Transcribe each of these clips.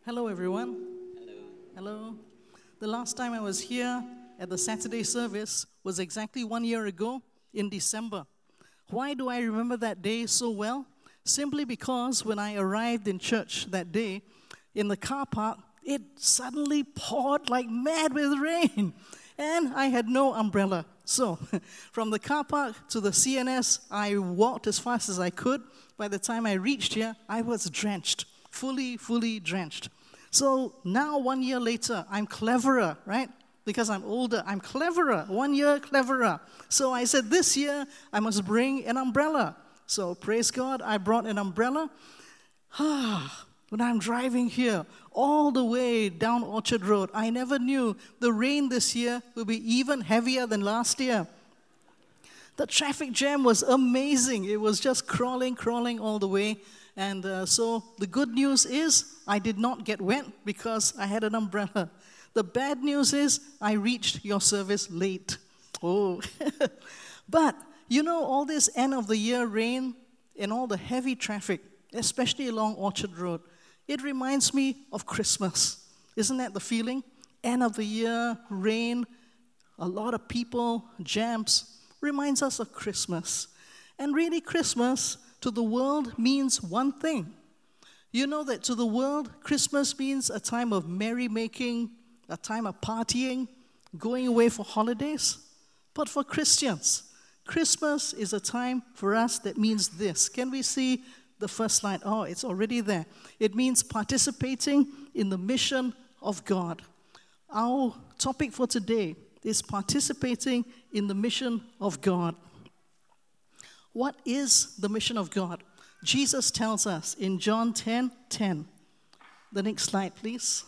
Hello, everyone. Hello. The last time I was here at the Saturday service was exactly 1 year ago in December. Why do I remember that day so well? Simply because when I arrived in church that day, in the car park, it suddenly poured like mad with rain. And I had no umbrella. So, from the car park to the CNS, I walked as fast as I could. By the time I reached here, I was drenched, fully drenched. So now 1 year later, I'm cleverer, right? Because I'm older, I'm cleverer, 1 year cleverer. So I said, this year, I must bring an umbrella. So praise God, I brought an umbrella. When I'm driving here, all the way down Orchard Road, I never knew the rain this year will be even heavier than last year. The traffic jam was amazing. It was just crawling all the way. And so the good news is I did not get wet because I had an umbrella. The bad news is I reached your service late. Oh. But, you know, all this end of the year rain and all the heavy traffic, especially along Orchard Road, it reminds me of Christmas. Isn't that the feeling? End of the year, rain, a lot of people, jams, reminds us of Christmas. And really, Christmas to the world means one thing. You know that to the world, Christmas means a time of merrymaking, a time of partying, going away for holidays. But for Christians, Christmas is a time for us that means this. Can we see the first slide? Oh, it's already there. It means participating in the mission of God. Our topic for today is participating in the mission of God. What is the mission of God? Jesus tells us in John 10:10. The next slide, please.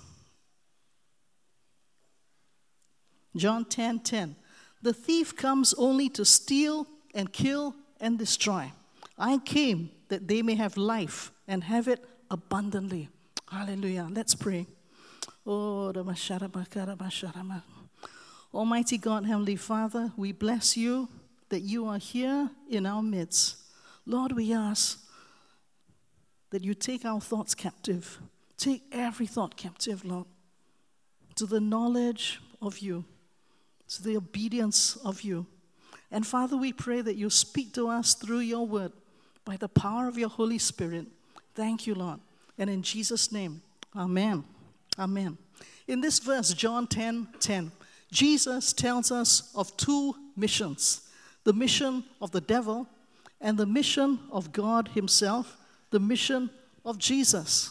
John 10:10. The thief comes only to steal and kill and destroy. I came that they may have life and have it abundantly. Hallelujah. Let's pray. Oh, Almighty God, Heavenly Father, we bless you that you are here in our midst. Lord, we ask that you take our thoughts captive. Take every thought captive, Lord, to the knowledge of you, to the obedience of you. And Father, we pray that you speak to us through your word by the power of your Holy Spirit. Thank you, Lord. And in Jesus' name, amen. Amen. In this verse, John 10:10, Jesus tells us of two missions. The mission of the devil and the mission of God himself, the mission of Jesus.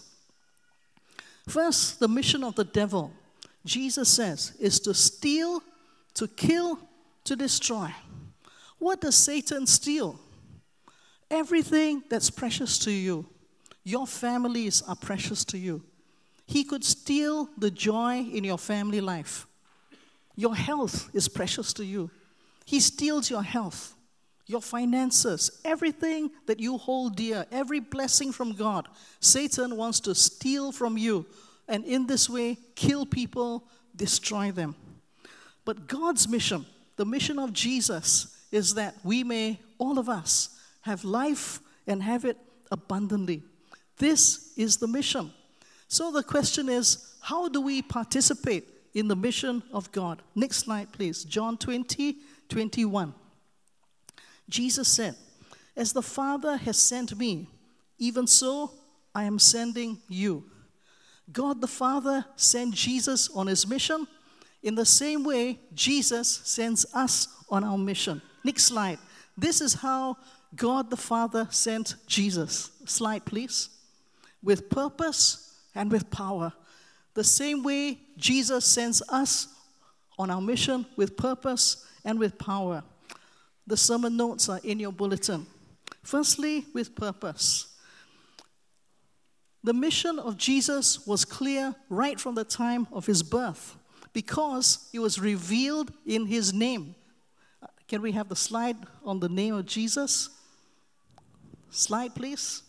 First, the mission of the devil, Jesus says, is to steal, to kill, to destroy. What does Satan steal? Everything that's precious to you. Your families are precious to you. He could steal the joy in your family life. Your health is precious to you. He steals your health, your finances, everything that you hold dear, every blessing from God. Satan wants to steal from you and in this way kill people, destroy them. But God's mission, the mission of Jesus, is that we may, all of us, have life and have it abundantly. This is the mission. So the question is, how do we participate in the mission of God? Next slide, please. John 20:21. Jesus said, as the Father has sent me, even so I am sending you. God the Father sent Jesus on his mission. In the same way, Jesus sends us on our mission. Next slide. This is how God the Father sent Jesus. Slide, please. With purpose and with power. The same way Jesus sends us on our mission with purpose and with power. The sermon notes are in your bulletin. Firstly, with purpose. The mission of Jesus was clear right from the time of his birth because it was revealed in his name. Can we have the slide on the name of Jesus? Slide, please.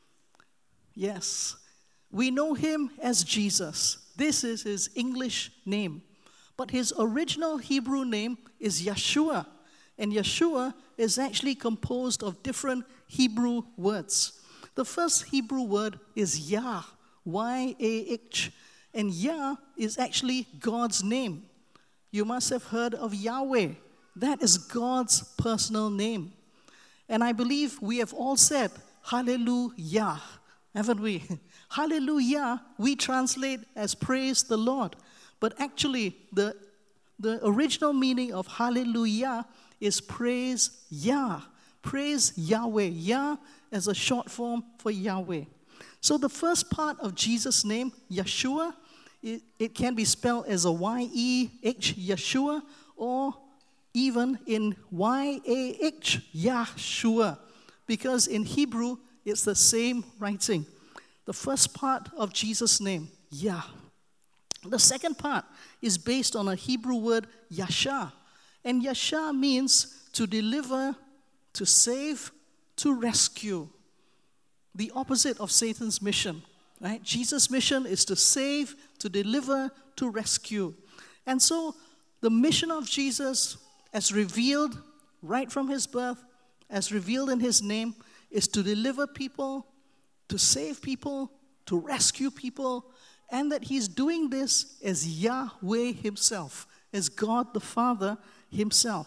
Yes. We know him as Jesus. This is his English name. But his original Hebrew name is Yeshua. And Yeshua is actually composed of different Hebrew words. The first Hebrew word is Yah, Y-A-H. And Yah is actually God's name. You must have heard of Yahweh. That is God's personal name. And I believe we have all said, Hallelujah, haven't we? Hallelujah, we translate as praise the Lord. But actually, the original meaning of hallelujah is praise Yah. Praise Yahweh. Yah as a short form for Yahweh. So the first part of Jesus' name, Yeshua, it can be spelled as a Y-E-H, Yeshua, or even in Y-A-H, Yahshua, because in Hebrew, it's the same writing. The first part of Jesus' name, Yah. The second part is based on a Hebrew word, Yasha. And Yasha means to deliver, to save, to rescue. The opposite of Satan's mission, right? Jesus' mission is to save, to deliver, to rescue. And so the mission of Jesus, as revealed right from his birth, as revealed in his name, is to deliver people, to save people, to rescue people, and that he's doing this as Yahweh himself, as God the Father himself.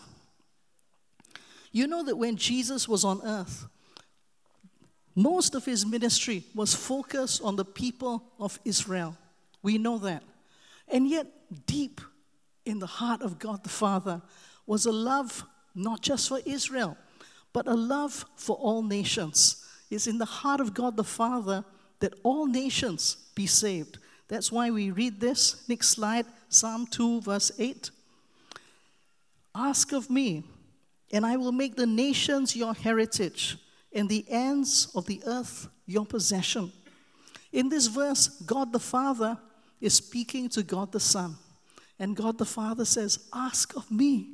You know that when Jesus was on earth, most of his ministry was focused on the people of Israel. We know that. And yet, deep in the heart of God the Father was a love not just for Israel, but a love for all nations. It's in the heart of God the Father that all nations be saved. That's why we read this. Next slide, Psalm 2, verse 8. Ask of me, and I will make the nations your heritage, and the ends of the earth your possession. In this verse, God the Father is speaking to God the Son. And God the Father says, ask of me.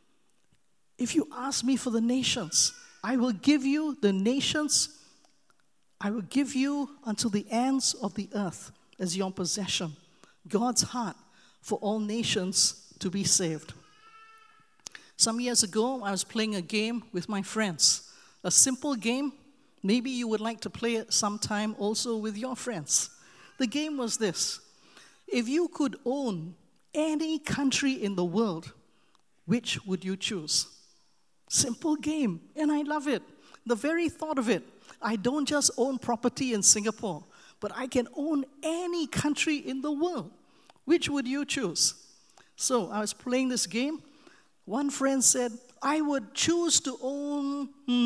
If you ask me for the nations, I will give you the nations. I will give you until the ends of the earth as your possession. God's heart for all nations to be saved. Some years ago, I was playing a game with my friends. A simple game. Maybe you would like to play it sometime also with your friends. The game was this. If you could own any country in the world, which would you choose? Simple game, and I love it. The very thought of it. I don't just own property in Singapore, but I can own any country in the world. Which would you choose? So I was playing this game. One friend said, I would choose to own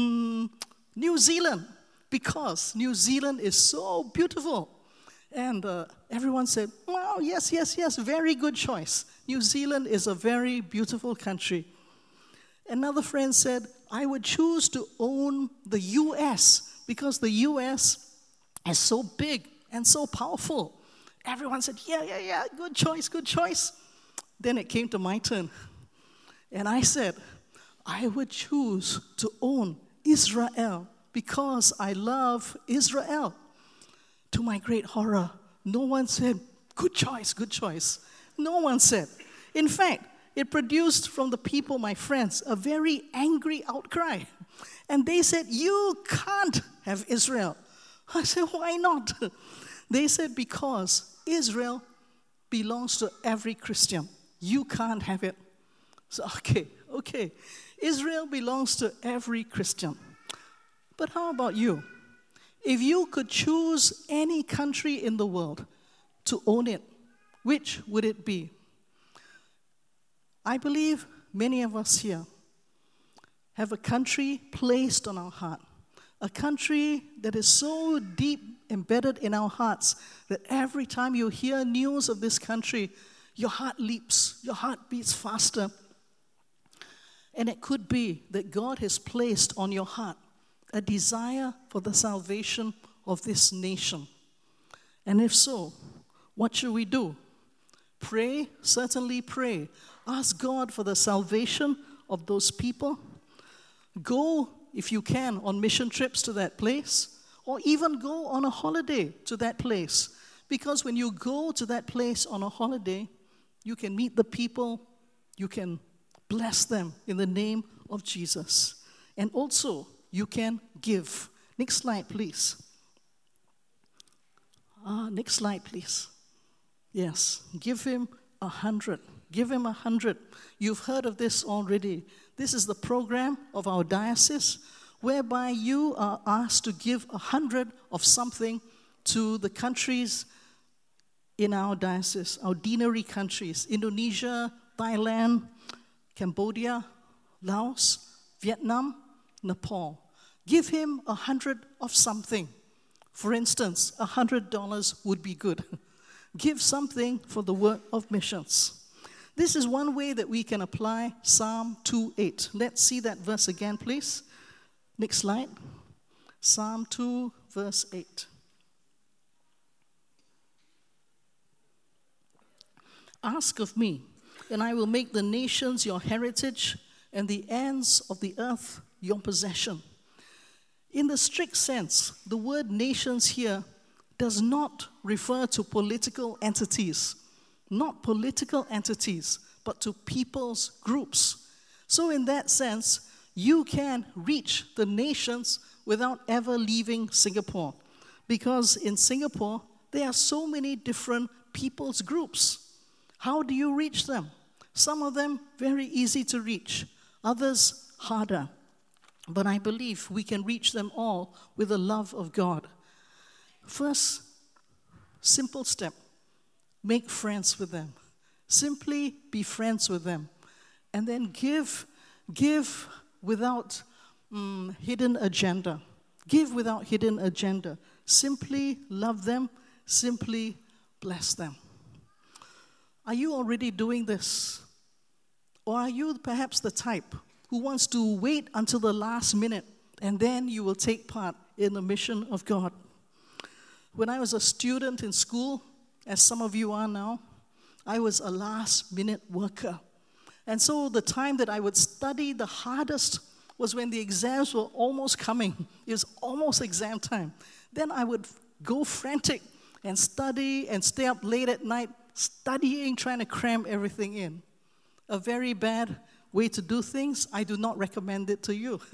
New Zealand because New Zealand is so beautiful. And everyone said, wow, yes, very good choice. New Zealand is a very beautiful country. Another friend said, I would choose to own the U.S. because the U.S. is so big and so powerful. Everyone said, yeah, good choice. Then it came to my turn. And I said, I would choose to own Israel because I love Israel. To my great horror, no one said, good choice. No one said. In fact, it produced from the people, my friends, a very angry outcry. And they said, you can't have Israel. I said, why not? They said, because Israel belongs to every Christian. You can't have it. So, okay. Israel belongs to every Christian. But how about you? If you could choose any country in the world to own it, which would it be? I believe many of us here have a country placed on our heart, a country that is so deep embedded in our hearts that every time you hear news of this country, your heart leaps, your heart beats faster. And it could be that God has placed on your heart a desire for the salvation of this nation. And if so, what should we do? Pray, certainly pray. Ask God for the salvation of those people. Go, if you can, on mission trips to that place, or even go on a holiday to that place. Because when you go to that place on a holiday, you can meet the people, you can bless them in the name of Jesus. And also, you can give. Next slide, please. Next slide, please. Yes, give him 100. Give him 100. You've heard of this already. This is the program of our diocese whereby you are asked to give 100 of something to the countries in our diocese, our deanery countries, Indonesia, Thailand, Cambodia, Laos, Vietnam, Nepal. Give him 100 of something. For instance, $100 would be good. Give something for the work of missions. This is one way that we can apply Psalm 2:8. Let's see that verse again, please. Next slide. Psalm 2, verse 8. Ask of me, and I will make the nations your heritage and the ends of the earth your possession. In the strict sense, the word nations here does not refer to political entities, not political entities, but to people's groups. So in that sense, you can reach the nations without ever leaving Singapore, because in Singapore, there are so many different people's groups. How do you reach them? Some of them very easy to reach, others harder. But I believe we can reach them all with the love of God. First, simple step, make friends with them. Simply be friends with them. And then give without hidden agenda. Give without hidden agenda. Simply love them, simply bless them. Are you already doing this? Or are you perhaps the type who wants to wait until the last minute and then you will take part in the mission of God? When I was a student in school, as some of you are now, I was a last-minute worker. And so the time that I would study the hardest was when the exams were almost coming. It was almost exam time. Then I would go frantic and study and stay up late at night studying, trying to cram everything in. A very bad way to do things. I do not recommend it to you.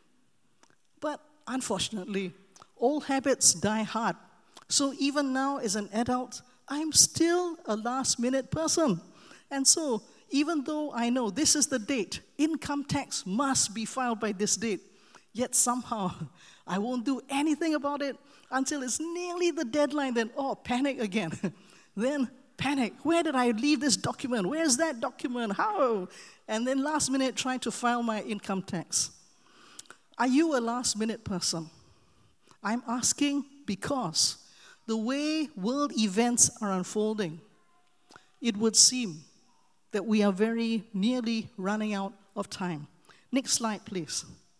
But unfortunately, old habits die hard. So even now as an adult, I'm still a last-minute person. And so even though I know this is the date, income tax must be filed by this date, yet somehow I won't do anything about it until it's nearly the deadline. Then, panic again. Then panic. Where did I leave this document? Where's that document? How? And then last minute trying to file my income tax. Are you a last-minute person? I'm asking because the way world events are unfolding, it would seem that we are very nearly running out of time. Next slide, please.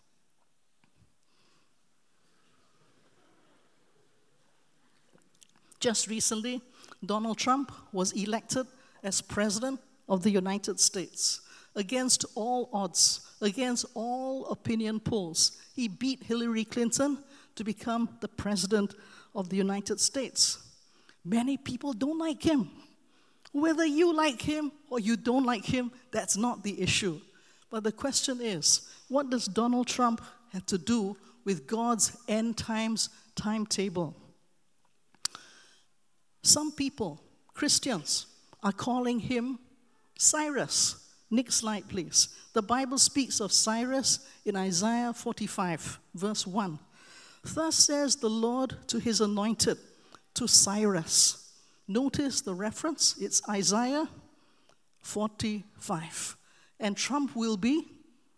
Just recently, Donald Trump was elected as President of the United States. Against all odds, against all opinion polls, he beat Hillary Clinton to become the President of the United States. Many people don't like him. Whether you like him or you don't like him, that's not the issue. But the question is, what does Donald Trump have to do with God's end times timetable? Some people, Christians, are calling him Cyrus. Next slide, please. The Bible speaks of Cyrus in Isaiah 45, verse 1. Thus says the Lord to his anointed, to Cyrus. Notice the reference. It's Isaiah 45. And Trump will be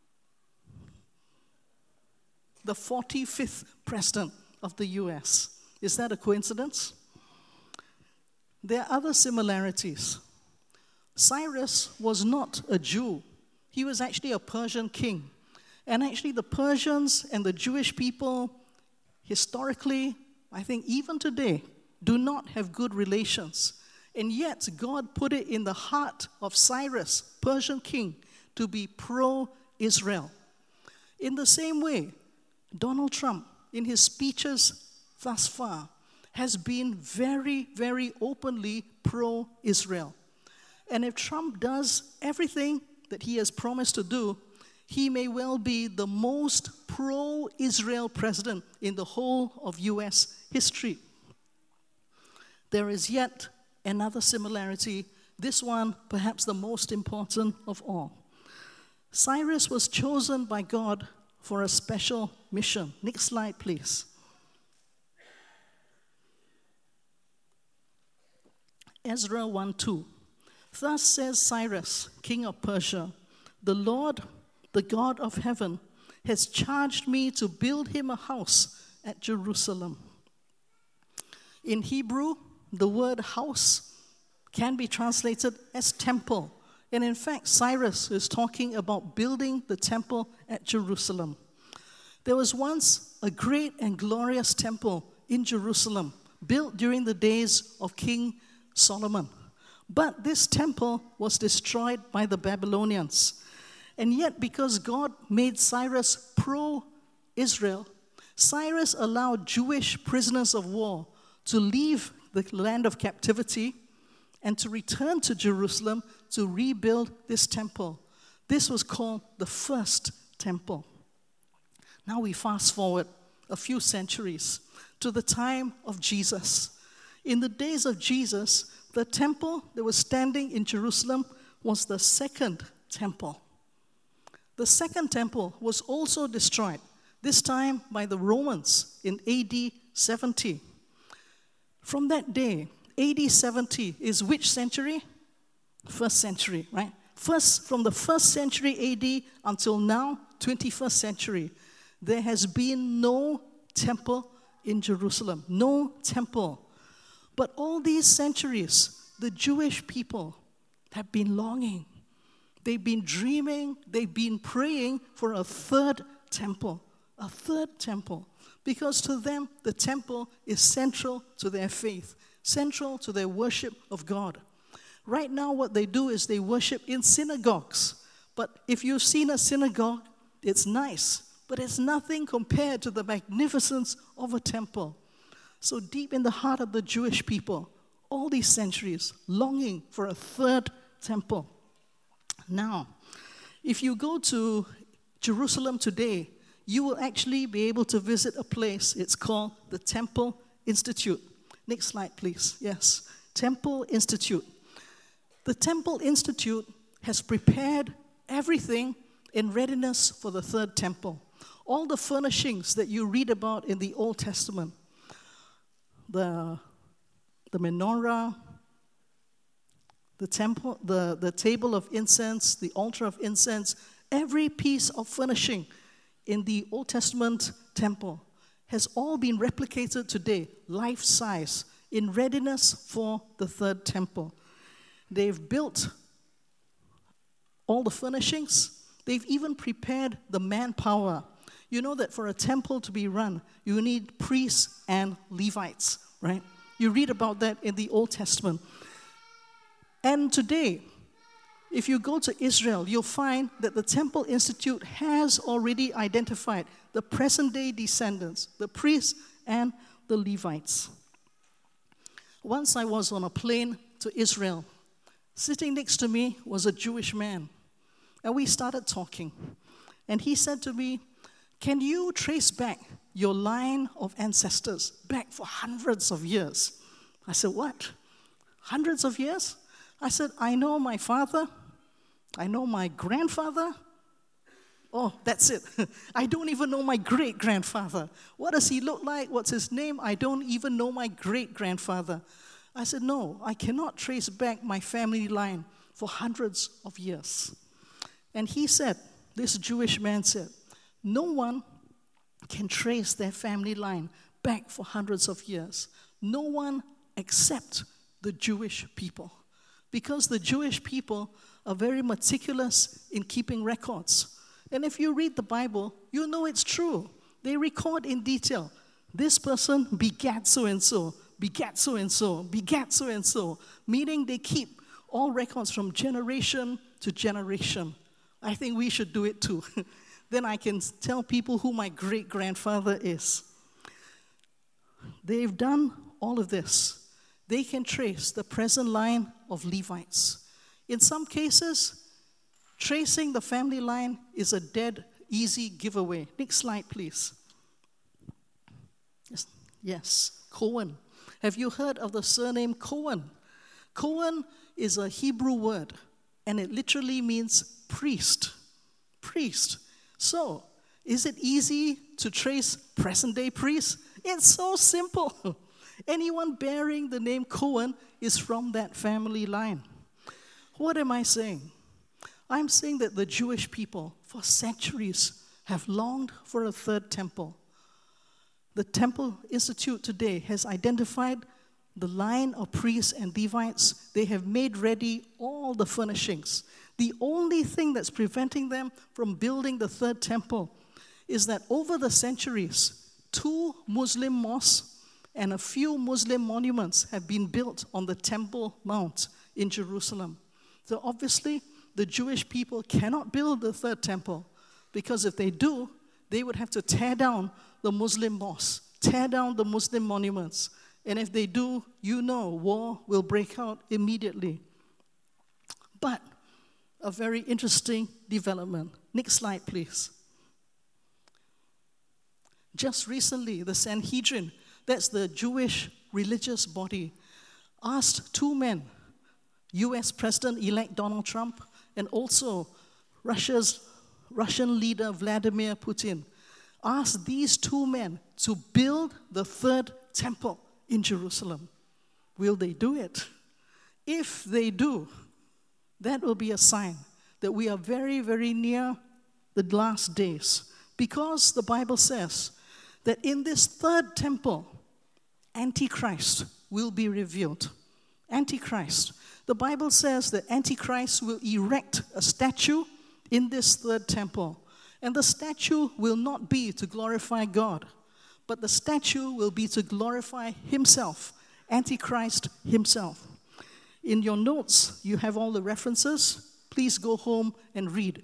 the 45th president of the US. Is that a coincidence? There are other similarities. Cyrus was not a Jew. He was actually a Persian king. And actually the Persians and the Jewish people, historically, I think even today, do not have good relations. And yet God put it in the heart of Cyrus, Persian king, to be pro-Israel. In the same way, Donald Trump, in his speeches thus far, has been very, very openly pro-Israel. And if Trump does everything that he has promised to do, he may well be the most pro-Israel president in the whole of US history. There is yet another similarity, this one perhaps the most important of all. Cyrus was chosen by God for a special mission. Next slide, please. Ezra 1:2. Thus says Cyrus, king of Persia, the Lord, the God of heaven, has charged me to build him a house at Jerusalem. In Hebrew, the word house can be translated as temple. And in fact, Cyrus is talking about building the temple at Jerusalem. There was once a great and glorious temple in Jerusalem, built during the days of King Solomon. But this temple was destroyed by the Babylonians. And yet, because God made Cyrus pro-Israel, Cyrus allowed Jewish prisoners of war to leave the land of captivity and to return to Jerusalem to rebuild this temple. This was called the first temple. Now we fast forward a few centuries to the time of Jesus. In the days of Jesus, the temple that was standing in Jerusalem was the second temple. The second temple was also destroyed, this time by the Romans in AD 70. From that day, AD 70 is which century? First century, right? From the first century AD until now, 21st century, there has been no temple in Jerusalem. No temple. But all these centuries, the Jewish people have been longing. They've been dreaming, they've been praying for a third temple. A third temple. Because to them, the temple is central to their faith, central to their worship of God. Right now, what they do is they worship in synagogues. But if you've seen a synagogue, it's nice, but it's nothing compared to the magnificence of a temple. So deep in the heart of the Jewish people, all these centuries, longing for a third temple. Now, if you go to Jerusalem today, you will actually be able to visit a place. It's called the Temple Institute. Next slide, please. Yes, Temple Institute. The Temple Institute has prepared everything in readiness for the third temple. All the furnishings that you read about in the Old Testament, the menorah, the temple, the table of incense, the altar of incense, every piece of furnishing in the Old Testament temple has all been replicated today, life-size, in readiness for the third temple. They've built all the furnishings. They've even prepared the manpower. You know that for a temple to be run, you need priests and Levites, right? You read about that in the Old Testament. And today, if you go to Israel, you'll find that the Temple Institute has already identified the present-day descendants, the priests and the Levites. Once I was on a plane to Israel. Sitting next to me was a Jewish man. And we started talking. And he said to me, "Can you trace back your line of ancestors back for hundreds of years?" I said, "What? Hundreds of years?" I said, "I know my father. I know my grandfather. Oh, that's it. I don't even know my great-grandfather. What does he look like? What's his name? I don't even know my great-grandfather." I said, "No, I cannot trace back my family line for hundreds of years." And he said, this Jewish man said, "No one can trace their family line back for hundreds of years. No one except the Jewish people. Because the Jewish people are very meticulous in keeping records. And if you read the Bible, you know it's true. They record in detail. This person begat so-and-so, begat so-and-so, begat so-and-so, meaning they keep all records from generation to generation. I think we should do it too. Then I can tell people who my great-grandfather is. They've done all of this. They can trace the present line of Levites. In some cases, tracing the family line is a dead easy giveaway. Next slide, please. Yes, Cohen. Have you heard of the surname Cohen? Cohen is a Hebrew word, and it literally means priest. Priest. So, is it easy to trace present-day priests? It's so simple. Anyone bearing the name Cohen is from that family line. What am I saying? I'm saying that the Jewish people, for centuries, have longed for a third temple. The Temple Institute today has identified the line of priests and Levites. They have made ready all the furnishings. The only thing that's preventing them from building the third temple is that over the centuries, 2 Muslim mosques and a few Muslim monuments have been built on the Temple Mount in Jerusalem. So obviously, the Jewish people cannot build the third temple, because if they do, they would have to tear down the Muslim mosques, tear down the Muslim monuments. And if they do, war will break out immediately. But a very interesting development. Next slide, please. Just recently, the Sanhedrin, that's the Jewish religious body, asked 2 men, U.S. President-elect Donald Trump and also Russian leader Vladimir Putin, asked these 2 men to build the third temple in Jerusalem. Will they do it? If they do, that will be a sign that we are very, very near the last days. Because the Bible says that in this third temple, Antichrist will be revealed. Antichrist. The Bible says that Antichrist will erect a statue in this third temple. And the statue will not be to glorify God, but the statue will be to glorify himself, Antichrist himself. In your notes, you have all the references. Please go home and read.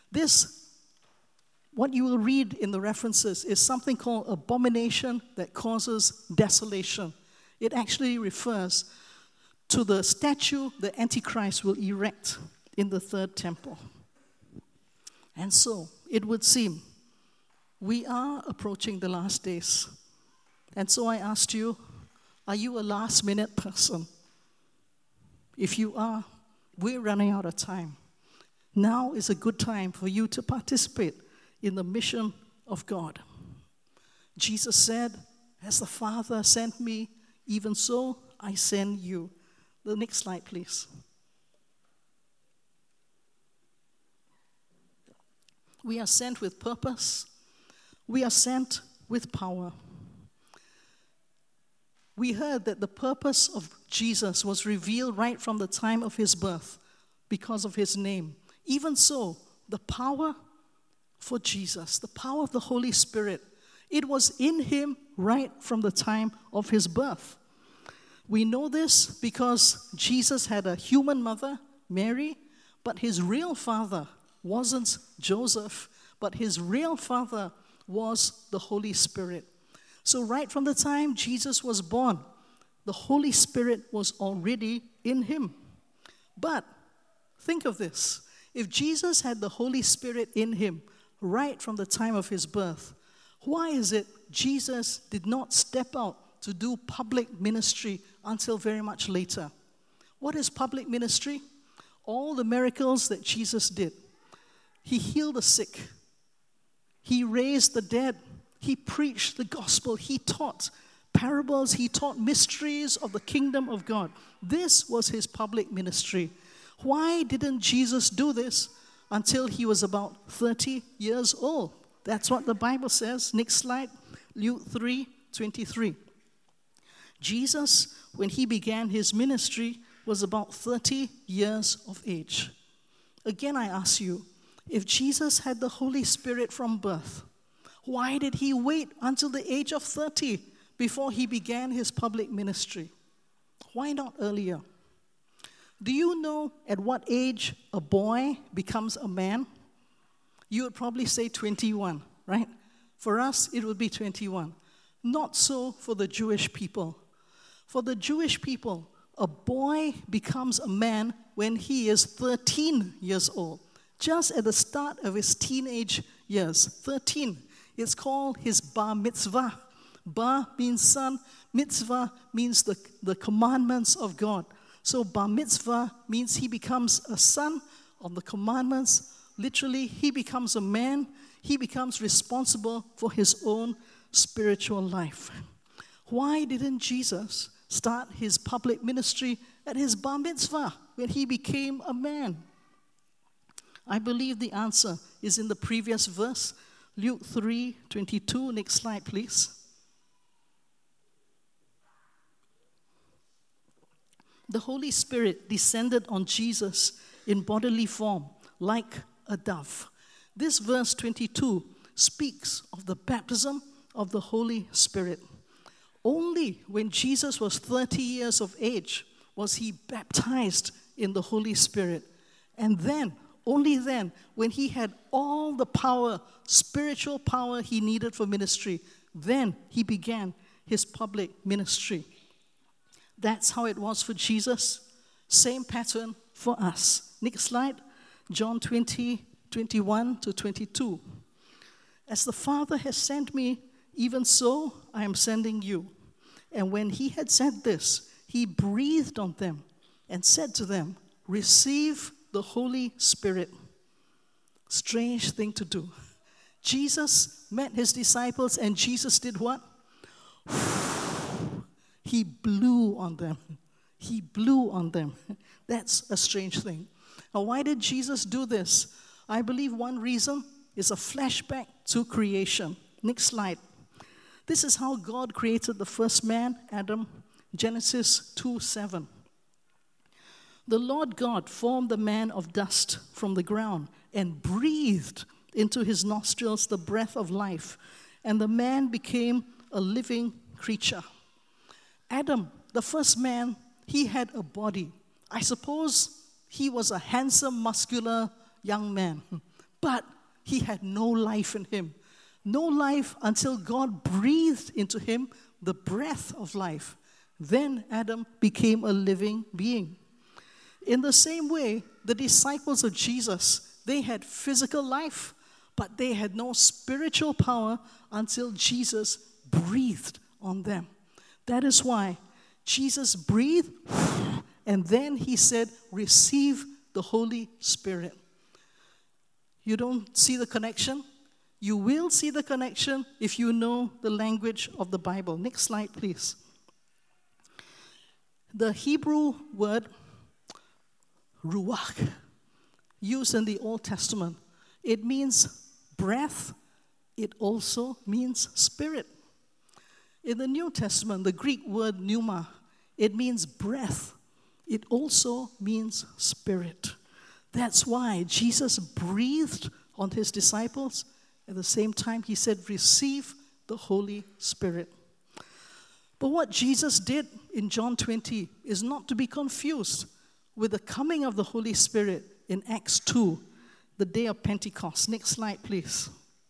What you will read in the references is something called abomination that causes desolation. It actually refers to the statue the Antichrist will erect in the third temple. And so, it would seem we are approaching the last days. And so I asked you, are you a last-minute person? If you are, we're running out of time. Now is a good time for you to participate in the mission of God. Jesus said, as the Father sent me, even so I send you. The next slide, please. We are sent with purpose. We are sent with power. We heard that the purpose of Jesus was revealed right from the time of his birth because of his name. Even so, the power for Jesus, the power of the Holy Spirit, it was in him right from the time of his birth. We know this because Jesus had a human mother, Mary, but his real father wasn't Joseph, but his real father was the Holy Spirit. So right from the time Jesus was born, the Holy Spirit was already in him. But think of this. If Jesus had the Holy Spirit in him right from the time of his birth, why is it Jesus did not step out to do public ministry until very much later? What is public ministry? All the miracles that Jesus did. He healed the sick. He raised the dead. He preached the gospel. He taught parables. He taught mysteries of the kingdom of God. This was his public ministry. Why didn't Jesus do this until he was about 30 years old? That's what the Bible says. Next slide, Luke 3:23. Jesus, when he began his ministry, was about 30 years of age. Again, I ask you, if Jesus had the Holy Spirit from birth, why did he wait until the age of 30 before he began his public ministry? Why not earlier? Do you know at what age a boy becomes a man? You would probably say 21, right? For us, it would be 21. Not so for the Jewish people. For the Jewish people, a boy becomes a man when he is 13 years old. Just at the start of his teenage years, 13. It's called his bar mitzvah. Bar means son. Mitzvah means the commandments of God. So bar mitzvah means he becomes a son of the commandments. Literally, he becomes a man. He becomes responsible for his own spiritual life. Why didn't Jesus start his public ministry at his bar mitzvah when he became a man? I believe the answer is in the previous verse, Luke 3:22. Next slide, please. The Holy Spirit descended on Jesus in bodily form like a dove. This verse 22 speaks of the baptism of the Holy Spirit. Only when Jesus was 30 years of age was he baptized in the Holy Spirit. And then, only then, when he had all the power, spiritual power he needed for ministry, then he began his public ministry. That's how it was for Jesus. Same pattern for us. Next slide. John 20:21-22. As the Father has sent me, even so I am sending you. And when he had said this, he breathed on them and said to them, receive the Holy Spirit. Strange thing to do. Jesus met his disciples and Jesus did what? He blew on them. He blew on them. That's a strange thing. Now, why did Jesus do this? I believe one reason is a flashback to creation. Next slide. This is how God created the first man, Adam, Genesis 2:7. The Lord God formed the man of dust from the ground and breathed into his nostrils the breath of life, and the man became a living creature. Adam, the first man, he had a body. I suppose he was a handsome, muscular young man, but he had no life in him. No life until God breathed into him the breath of life. Then Adam became a living being. In the same way, the disciples of Jesus, they had physical life, but they had no spiritual power until Jesus breathed on them. That is why Jesus breathed, and then he said, receive the Holy Spirit. You don't see the connection? You will see the connection if you know the language of the Bible. Next slide, please. The Hebrew word ruach, used in the Old Testament, it means breath. It also means spirit. In the New Testament, the Greek word pneuma, it means breath. It also means spirit. That's why Jesus breathed on his disciples. At the same time, he said, receive the Holy Spirit. But what Jesus did in John 20 is not to be confused with the coming of the Holy Spirit in Acts 2, the day of Pentecost. Next slide, please.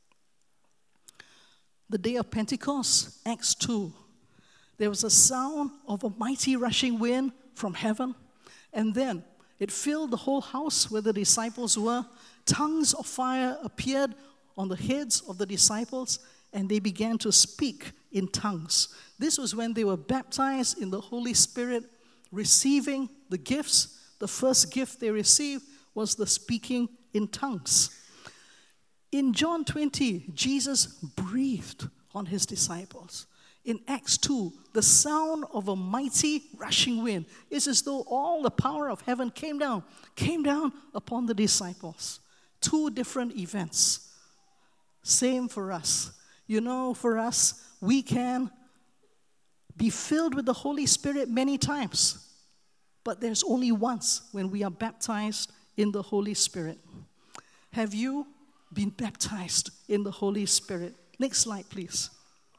The day of Pentecost, Acts 2. There was a sound of a mighty rushing wind from heaven, and then it filled the whole house where the disciples were. Tongues of fire appeared on the heads of the disciples, and they began to speak in tongues. This was when they were baptized in the Holy Spirit, receiving the gifts. The first gift they received was the speaking in tongues. In John 20, Jesus breathed on his disciples. In Acts 2, the sound of a mighty rushing wind is as though all the power of heaven came down upon the disciples. Two different events. Same for us. You know, for us, we can be filled with the Holy Spirit many times, but there's only once when we are baptized in the Holy Spirit. Have you been baptized in the Holy Spirit? Next slide, please.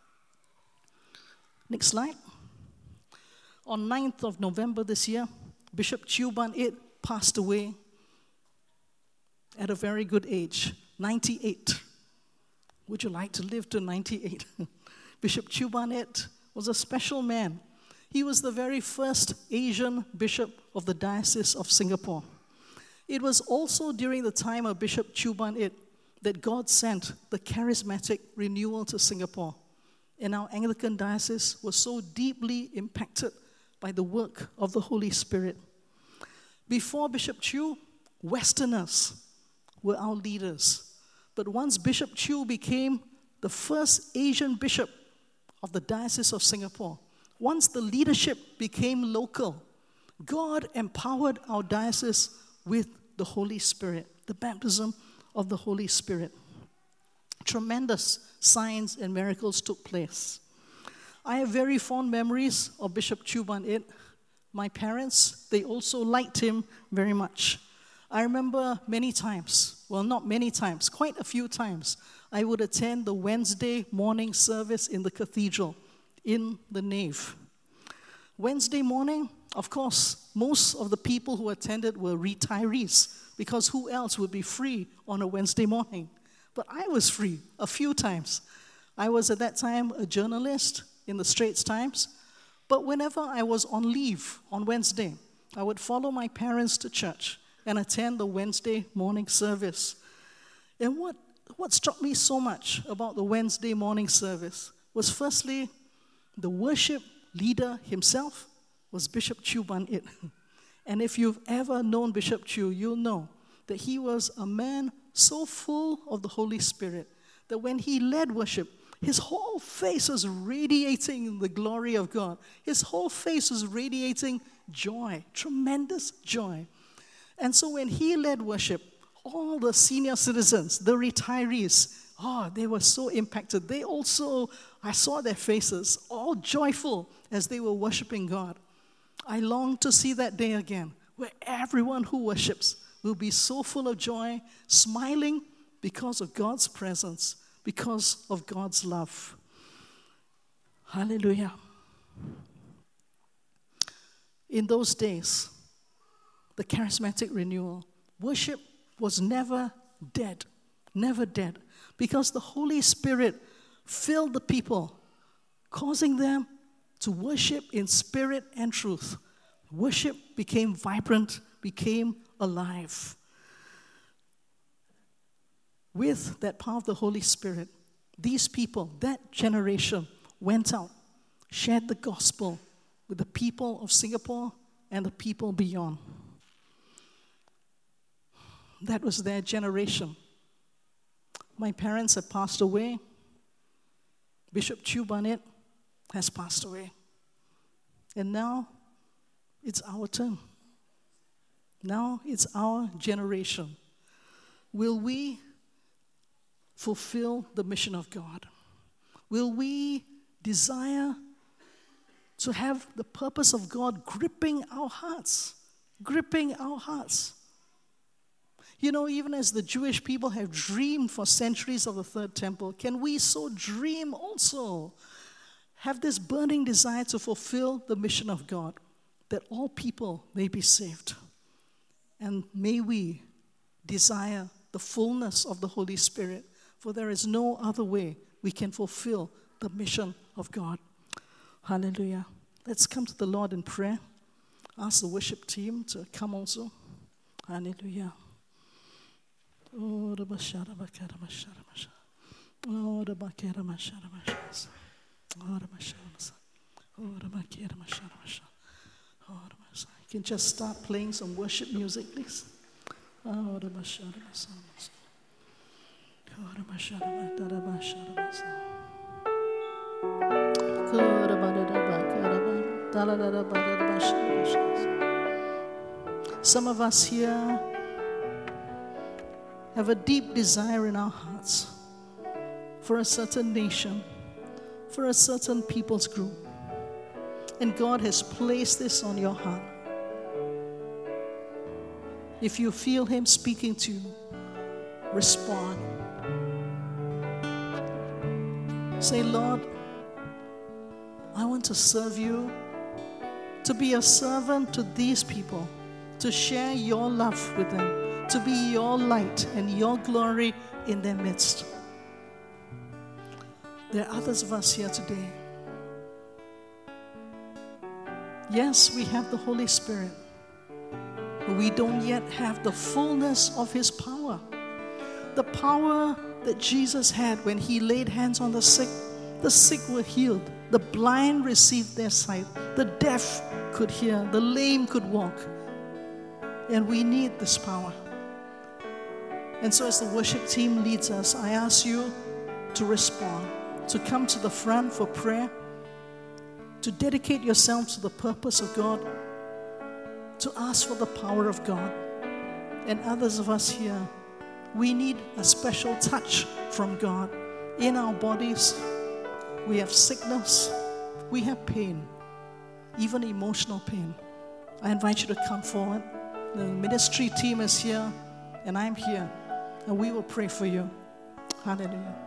Next slide. On 9th of November this year, Bishop Chew Ban Ed passed away at a very good age, 98. Would you like to live to 98? Bishop Chew Ban Ed was a special man. He was the very first Asian bishop of the Diocese of Singapore. It was also during the time of Bishop Chew Ban Ed that God sent the charismatic renewal to Singapore. in our Anglican diocese was so deeply impacted by the work of the Holy Spirit. Before Bishop Chew, Westerners were our leaders. But once Bishop Chew became the first Asian bishop of the Diocese of Singapore, once the leadership became local, God empowered our diocese with the Holy Spirit, the baptism of the Holy Spirit. Tremendous signs and miracles took place. I have very fond memories of Bishop Chew Ban It. My parents, they also liked him very much. I remember many times, well, not many times, quite a few times, I would attend the Wednesday morning service in the cathedral, in the nave. Wednesday morning, of course, most of the people who attended were retirees, because who else would be free on a Wednesday morning? But I was free a few times. I was at that time a journalist in the Straits Times, but whenever I was on leave on Wednesday, I would follow my parents to church and attend the Wednesday morning service. And what struck me so much about the Wednesday morning service was, firstly, the worship leader himself was Bishop Chew Ban It. And if you've ever known Bishop Chew, you'll know that he was a man so full of the Holy Spirit that when he led worship, his whole face was radiating the glory of God. His whole face was radiating joy, tremendous joy. And so when he led worship, all the senior citizens, the retirees, they were so impacted. They also, I saw their faces, all joyful as they were worshiping God. I long to see that day again, where everyone who worships will be so full of joy, smiling because of God's presence, because of God's love. Hallelujah. In those days, the charismatic renewal, worship was never dead, because the Holy Spirit filled the people, causing them to worship in spirit and truth. Worship became vibrant, became alive. With that power of the Holy Spirit, these people, that generation, went out, shared the gospel with the people of Singapore and the people beyond. That was their generation. My parents had passed away. Bishop Chew Ban It has passed away. And now it's our turn. Now it's our generation. Will we fulfill the mission of God? Will we desire to have the purpose of God gripping our hearts? Gripping our hearts. You know, even as the Jewish people have dreamed for centuries of the third temple, can we so dream also? Have this burning desire to fulfill the mission of God, that all people may be saved. And may we desire the fullness of the Holy Spirit, for there is no other way we can fulfill the mission of God. Hallelujah. Let's come to the Lord in prayer. Ask the worship team to come also. Hallelujah. Oh, the Bashara Bakara Mashara Masha. Oh, the Bakara Mashara Masha. Oh, the Mashara. Oh, the Bakara Mashara Masha. Oh, the Masha. You can just start playing some worship music, please. Oh, the Bashara Masha. Oh, the Mashara Bakara Mashara Masha. Oh, the Bakara Bakara. Some of us here have a deep desire in our hearts for a certain nation, for a certain people's group. And God has placed this on your heart. If you feel Him speaking to you, respond. Say, Lord, I want to serve you, to be a servant to these people, to share your love with them, to be your light and your glory in their midst. There are others of us here today. Yes, we have the Holy Spirit, but we don't yet have the fullness of His power. The power that Jesus had when He laid hands on the sick The sick were healed. The blind received their sight. The deaf could hear. The lame could walk. And we need this power. And so as the worship team leads us, I ask you to respond, to come to the front for prayer, to dedicate yourself to the purpose of God, to ask for the power of God. And others of us here, we need a special touch from God in our bodies. We have sickness, we have pain, even emotional pain. I invite you to come forward. The ministry team is here, and I'm here, and we will pray for you. Hallelujah.